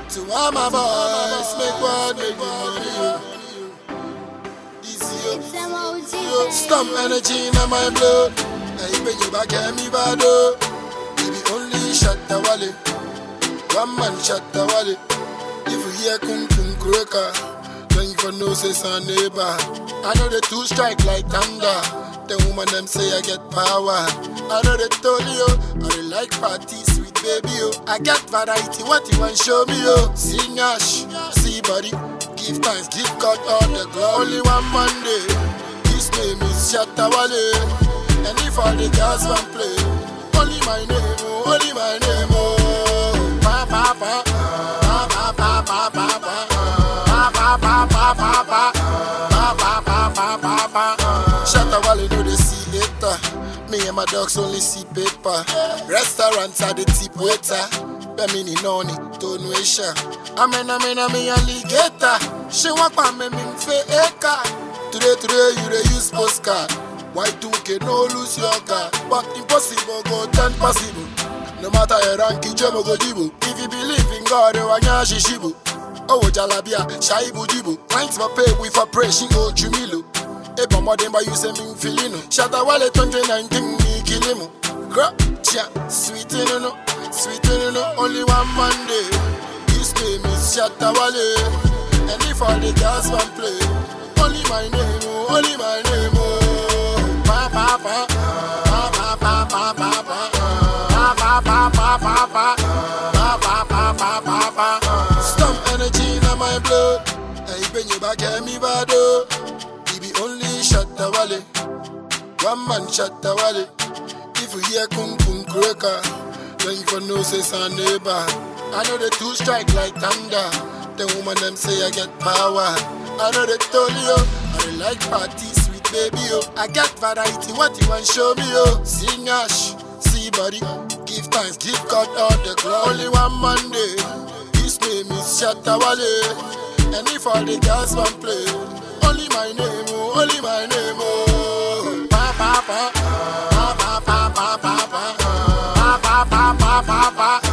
To all my boys, make one, make money. Easy, yo. Stomp energy in my blood. I bring you back, me bad. Baby, only shot the wallet. One man shot the wallet. If you hear kung kung croaker, then you for no say son neighbor. I know the two strike like thunder. The woman them say I get power. I know they told you, I they like party, sweet baby, yo. I get variety, what you want show me, yo. See Nash, see body, give thanks, give God all the glory. Only one Monday, his name is Shatawale. And if all the girls want play, only my name, oh, only my name, oh. Pa pa pa, pa pa pa pa pa pa, pa pa pa pa pa pa, pa pa pa pa pa pa. Shatawale know they see later. Me and my dogs only see paper. Restaurants are the tip waiter. Bemini noni, tonuation. Amen, me alligator. She want pa me fe eka. Today you dey use postcard. Y2K no lose your car. But impossible go turn possible. No matter your rank, Jemo go jibu. If you believe in God, you wanya shishibu. Oh jalabia, shaibu jibu. Clients for pay with a praise, she go chumilo. Eba modemba you say me feelino. Shatawale 2019 me kilimo. Crap, sweet no, only one Monday. His name is Shatawale. And if all the girls want play, only my name, oh, only my name, oh. Pa pa pa, pa pa pa pa pa pa, pa pa pa pa pa pa, pa pa pa pa pa pa. Stomp energy in my blood. I bring you back, me bad. Only shot the wallet. One man shot the wallet. If you hear kung kung croaker, then you for no say son neighbor. I know the two strike like thunder. The woman them say I get power. I know they told you, I they like party, sweet baby, yo. I get variety, what you want show me, yo. See Nash, see body, give thanks, give God all the glory. Only one Monday, his name is Shatawale. And if all the girls want play, only my name, oh, only my name, oh. Pa pa pa, pa pa pa pa pa pa, pa pa pa pa pa pa.